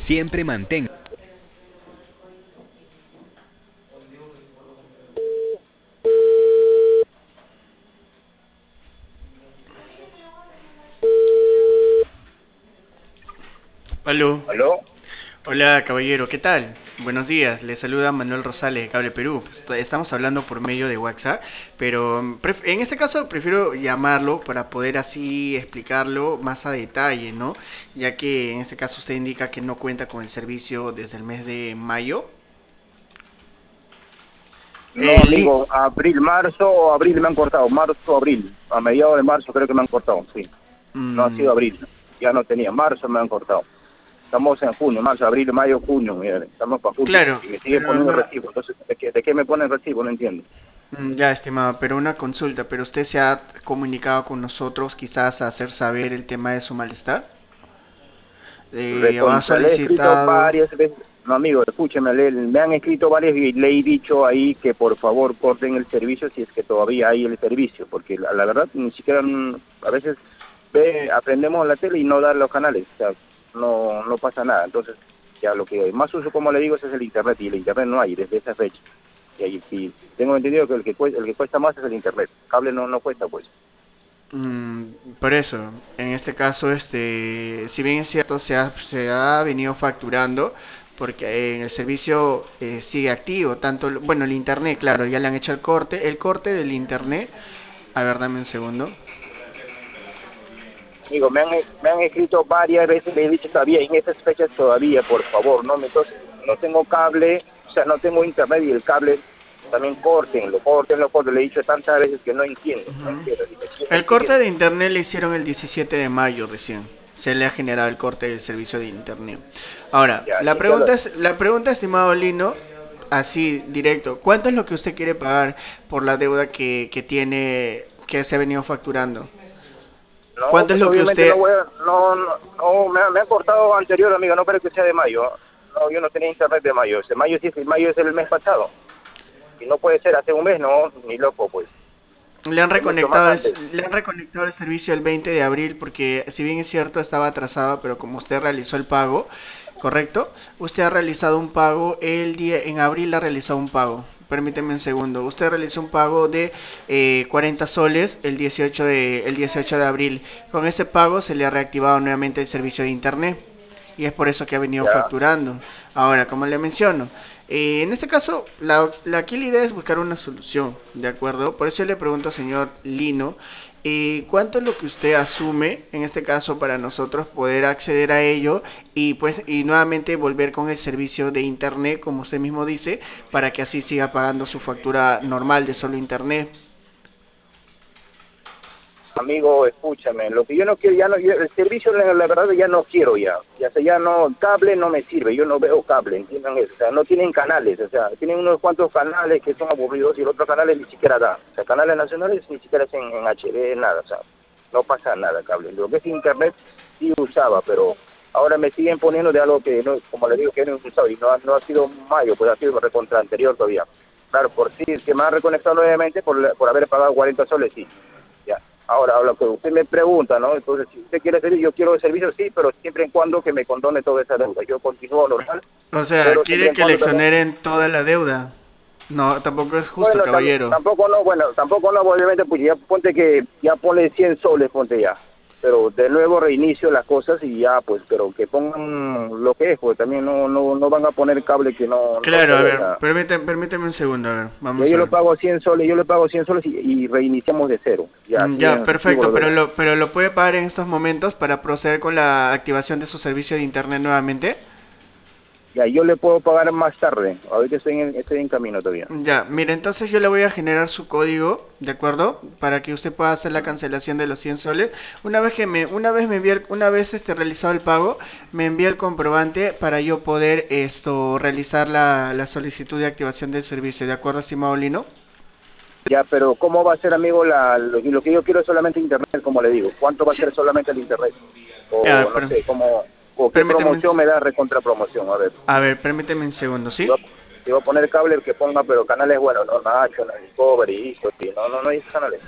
Siempre mantenga. Aló, ¿Aló? hola caballero, ¿qué tal? Buenos días, le saluda Manuel Rosales de Cable Perú. Estamos hablando por medio de WhatsApp, pero en este caso prefiero llamarlo para poder así explicarlo más a detalle, ¿no? Ya que en este caso usted indica que no cuenta con el servicio desde el mes de mayo. No, Li- amigo, abril, marzo, abril me han cortado, marzo, abril, a mediados de marzo creo que me han cortado, sí. No ha sido mm, abril, ya no tenía, marzo me han cortado. Estamos en junio, marzo, abril, mayo, junio, mira, estamos para julio claro, y me siguen pero poniendo no, recibo. Entonces, ¿de qué me ponen recibo? No entiendo. ya estimado, pero una consulta, pero usted se ha comunicado con nosotros quizás a hacer saber el tema de su malestar. O ha Recontra, le he escrito solicitado. varias veces. No, amigo, escúcheme, me han escrito varias y le he dicho ahí que por favor corten el servicio si es que todavía hay el servicio, porque la verdad ni siquiera a veces aprendemos la tele y no dar los canales, o sea, no pasa nada. Entonces, ya lo que más uso, como le digo, es el internet y el internet no hay desde esa fecha. Y ahí sí, tengo entendido que el que cuesta más es el internet, cable no cuesta pues. Por eso, en este caso, si bien es cierto, se ha venido facturando, porque en el servicio sigue activo, tanto, bueno, el internet, claro, ya le han hecho el corte del internet, a ver, dame un segundo. Digo, me han escrito varias veces, le he dicho todavía, en estas fechas todavía, por favor, no entonces no tengo cable, o sea, no tengo internet y el cable también corten, le he dicho tantas veces que no entiendo, no Ujú. entiendo, y me siguen El corte escribiendo. de internet le hicieron el 17 de mayo recién. Se le ha generado el corte del servicio de internet. Ahora, Ya, así que la pregunta, estimado Lino, así directo, ¿cuánto es lo que usted quiere pagar por la deuda que tiene, que se ha venido facturando? no, ¿Cuánto es pues lo que obviamente no usted... voy a, no, me han cortado anterior, amigo, no creo que sea de mayo, no, yo no tenía internet de mayo, mayo es el mes pasado, y no puede ser hace un mes, no, ni loco, pues, es mucho más antes. Le han reconectado el servicio el 20 de abril porque si bien es cierto estaba atrasado, pero como usted realizó el pago, ¿correcto? Usted ha realizado un pago el día, en abril ha realizado un pago. Permíteme un segundo. Usted realizó un pago de 40 soles el 18 de abril. Con ese pago se le ha reactivado nuevamente el servicio de internet y es por eso que ha venido Ya. facturando. Ahora, como le menciono, en este caso, aquí la idea es buscar una solución, ¿de acuerdo? Por eso yo le pregunto, señor Lino, ¿cuánto es lo que usted asume, en este caso, para nosotros poder acceder a ello y pues y nuevamente volver con el servicio de internet, como usted mismo dice, para que así siga pagando su factura normal de solo internet? Amigo, escúchame, lo que yo no quiero, el servicio, la verdad, ya no quiero ya sé, ya no, cable no me sirve, yo no veo cable, entiendan eso, o sea, no tienen canales, o sea, tienen unos cuantos canales que son aburridos y los otros canales ni siquiera da, o sea, canales nacionales ni siquiera es en HD, nada, o sea, no pasa nada, cable, lo que es internet sí usaba, pero ahora me siguen poniendo de algo que, no, como le digo, que no he usado y no ha sido mayo, pues ha sido recontra anterior todavía, claro, por sí, que me han reconectado nuevamente por haber pagado 40 soles, sí. Ya. Ahora, lo que usted me pregunta, ¿no? Entonces, si usted quiere servicio, yo quiero el servicio, sí, pero siempre y cuando que me condone toda esa deuda. Yo continúo normal, O sea, pero siempre ¿quiere en que le cuando también... exoneren toda la deuda? No, tampoco es justo, Bueno, caballero. tampoco no, obviamente, pues ya ponte que, ya ponle 100 soles, ponte ya. Pero de nuevo reinicio las cosas y ya, pues, pero que pongan lo que es, pues también no van a poner cable que no Claro, se a ve, o ver, sea. permíteme un segundo, a ver, Ya vamos yo a lo ver. pago 100 soles, y reiniciamos de cero. Ya, así Ya, en efectivo perfecto, lo doy. pero lo puede pagar en estos momentos para proceder con la activación de su servicio de internet nuevamente. Ya, yo le puedo pagar más tarde. Ahorita estoy en camino todavía. Ya, mire, entonces yo le voy a generar su código, ¿de acuerdo? Para que usted pueda hacer la Ujú. cancelación de los 100 soles. Una vez me envíe, una vez realizado el pago, me envía el comprobante para yo poder realizar la solicitud de activación del servicio, ¿de acuerdo, estimado Lino? Ya, pero ¿cómo va a ser, amigo, lo que yo quiero es solamente internet, como le digo? ¿Cuánto va a Sí. ser solamente el internet? Ya, O no sé, o qué permíteme, promoción me da recontra promoción. A ver, a ver, permíteme un segundo, si ¿sí? va, si va a poner cable, el que ponga, pero canales, bueno, no, Nacho, no, Discovery, History, no hay esos canales.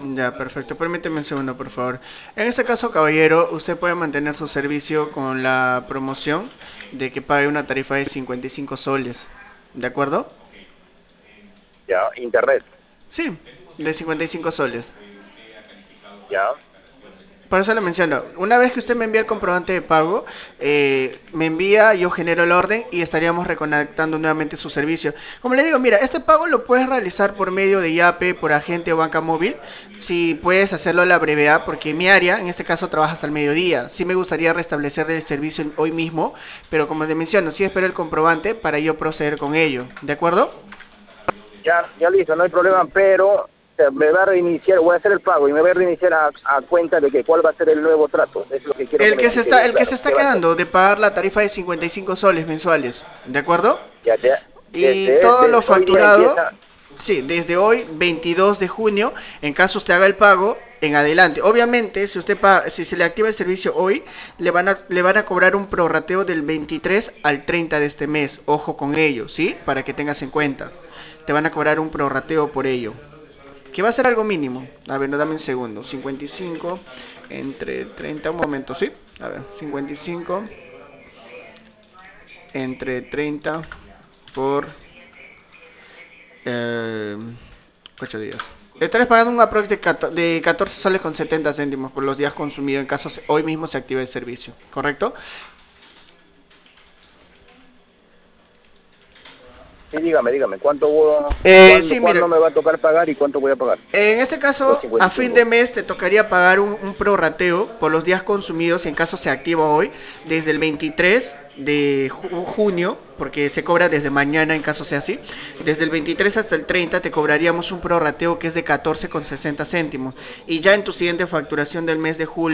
Ya, perfecto. Permíteme un segundo, por favor. En este caso, caballero, usted puede mantener su servicio con la promoción de que pague una tarifa de 55 soles. ¿De acuerdo? Ya, internet, Sí, de 55 soles. ya. Por eso le menciono, una vez que usted me envía el comprobante de pago, me envía, yo genero el orden y estaríamos reconectando nuevamente su servicio. Como le digo, mira, este pago lo puedes realizar por medio de Yape, por agente o banca móvil, si puedes hacerlo a la brevedad, porque en mi área, en este caso, trabaja hasta el mediodía. Sí me gustaría restablecer el servicio hoy mismo, pero como le menciono, sí espero el comprobante para yo proceder con ello. ¿De acuerdo? Ya, ya listo, no hay problema, pero o sea, me va a reiniciar, voy a hacer el pago y me voy a reiniciar a cuenta de que cuál va a ser el nuevo trato. Es lo que quiero que El me que se explique está, bien el que claro. se está ¿Qué va a hacer? quedando de pagar la tarifa de 55 soles mensuales. ¿De acuerdo? Ya, Y todo lo desde hoy día facturado, empieza. sí, desde hoy, 22 de junio, en caso usted haga el pago, en adelante. Obviamente, si usted paga, si se le activa el servicio hoy, le van a cobrar un prorrateo del 23 al 30 de este mes. Ojo con ello, ¿sí? Para que tengas en cuenta. Te van a cobrar un prorrateo por ello. Que va a ser algo mínimo. A ver, no, dame un segundo. 55 entre 30, un momento, ¿sí? A ver, 55 entre 30 por 8 días. Estarás pagando un aprox de 14 soles con 70 céntimos por los días consumidos en caso hoy mismo se active el servicio, ¿correcto? Sí, dígame, Sí, ¿cuándo mire, me va a tocar pagar y cuánto voy a pagar? en este Los caso, a fin 55. de mes te tocaría pagar un prorrateo por los días consumidos en caso se activa hoy, desde el 23 de junio, porque se cobra desde mañana en caso sea así, desde el 23 hasta el 30 te cobraríamos un prorrateo que es de 14,60 céntimos. Y ya en tu siguiente facturación del mes de julio,